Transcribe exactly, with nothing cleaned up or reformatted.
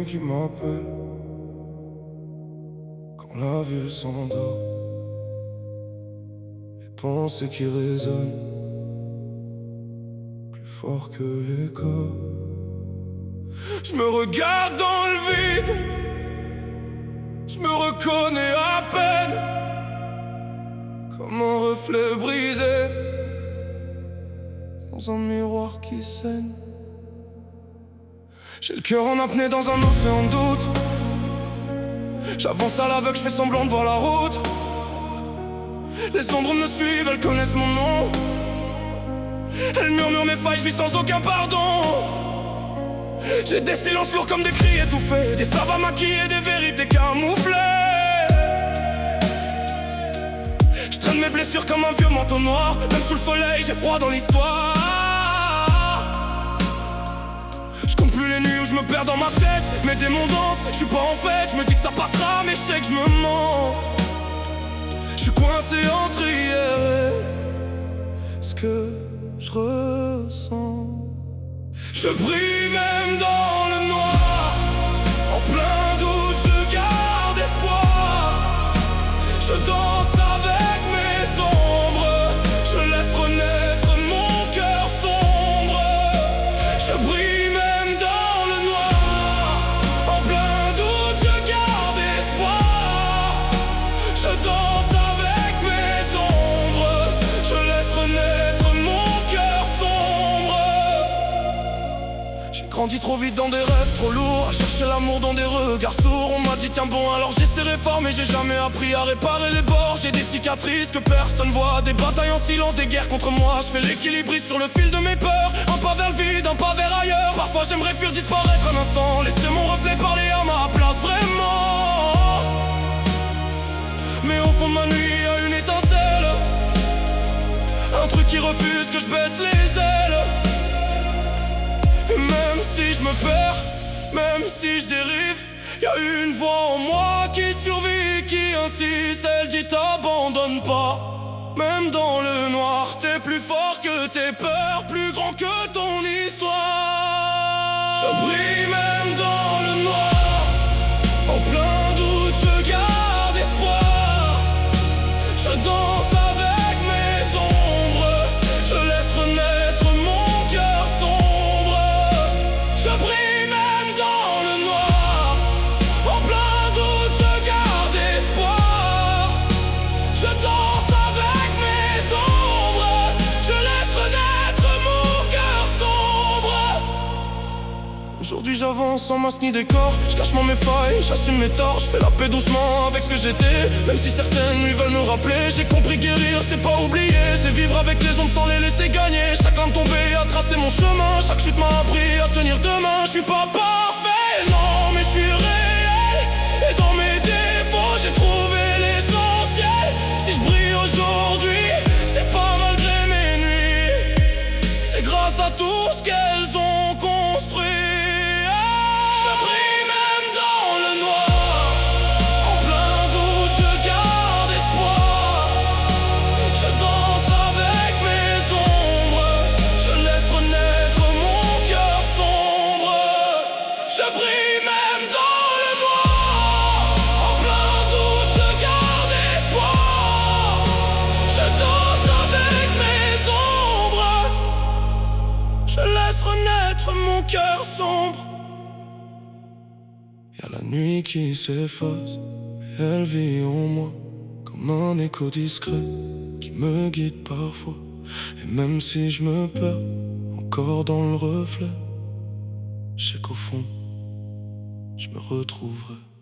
qui m'appelle quand la ville s'endort, les pensées qui résonnent plus fort que l'écho. Je me regarde dans le vide, je me reconnais à peine comme un reflet brisé dans un miroir qui saigne. J'ai le cœur en apnée dans un océan de doute. J'avance à l'aveugle, je fais semblant de voir la route. Les ombres me suivent, elles connaissent mon nom. Elles murmurent mes failles, je vis sans aucun pardon. J'ai des silences lourds comme des cris étouffés, des savas maquillés, des vérités camouflées. Je traîne mes blessures comme un vieux manteau noir. Même sous le soleil, j'ai froid dans l'histoire. Je compte plus les nuits où je me perds dans ma tête. Mes démons dansent, je suis pas en fête. Je me dis que ça passera, mais je sais que je me mens. Je suis coincé entre hier et ce que je ressens. Je brille même dans le noir. En plein doute, je garde espoir. Je danse avec mes ombres. Je laisse renaître mon cœur sombre. Je brille même dans le noir. En plein doute, je garde espoir. Je danse avec mes ombres. Je laisse renaître mon cœur sombre. J'ai grandi trop vite dans des rêves trop lourds, à chercher l'amour dans des regards sourds. On m'a dit tiens bon, alors j'essaierai fort, mais j'ai jamais appris à réparer les bords. J'ai des cicatrices que personne voit, des batailles en silence, des guerres contre moi. Je fais l'équilibriste sur le fil de mes peurs. Un pas vers le vide, un pas vers ailleurs. Parfois j'aimerais fuir, disparaître un instant, laisser mon reflet parler à ma place vraiment. Mais au fond de ma nuit y'a une étincelle, un truc qui refuse que je baisse les ailes. Et même si je me perds, même si je dérive, y'a une voix en moi qui survit, qui insiste. Elle dit t'abandonne pas. Même dans le noir, t'es plus fort que tes peurs, plus grand que ton histoire. Je brille même dans le noir. En plein doute, je garde espoir. Je danse avec mes ombres. Je laisse renaître mon cœur sombre. Je brille même dans le noir. En plein doute, je garde espoir. Je danse avec mes ombres. Je laisse renaître mon cœur sombre. Aujourd'hui j'avance sans masque ni décor. Je cache mes failles, j'assume mes torts. Je fais la paix doucement avec ce que j'étais. Même si certaines nuits veulent me rappeler. J'ai compris guérir, c'est pas oublier. C'est vivre avec les ombres sans les laisser gagner. Chaque lame tombée a tracé mon chemin. Chaque chute m'a appris à tenir demain. Je suis pas parfait, non, mais je suis réel. Et dans mes défauts, j'ai trouvé l'essentiel. Si je brille aujourd'hui, c'est pas malgré mes nuits. C'est grâce à tout ce qu'elles ont construit. Je brille même dans le noir. En plein doute, je garde espoir. Je danse avec mes ombres. Je laisse renaître mon cœur sombre. Je brille même dans le noir. En plein doute, je garde espoir. Je danse avec mes ombres. Je laisse renaître mon cœur sombre. Y'a la nuit qui s'efface, mais elle vit en moi comme un écho discret qui me guide parfois. Et même si je me perds encore dans le reflet, je sais qu'au fond, je me retrouverai.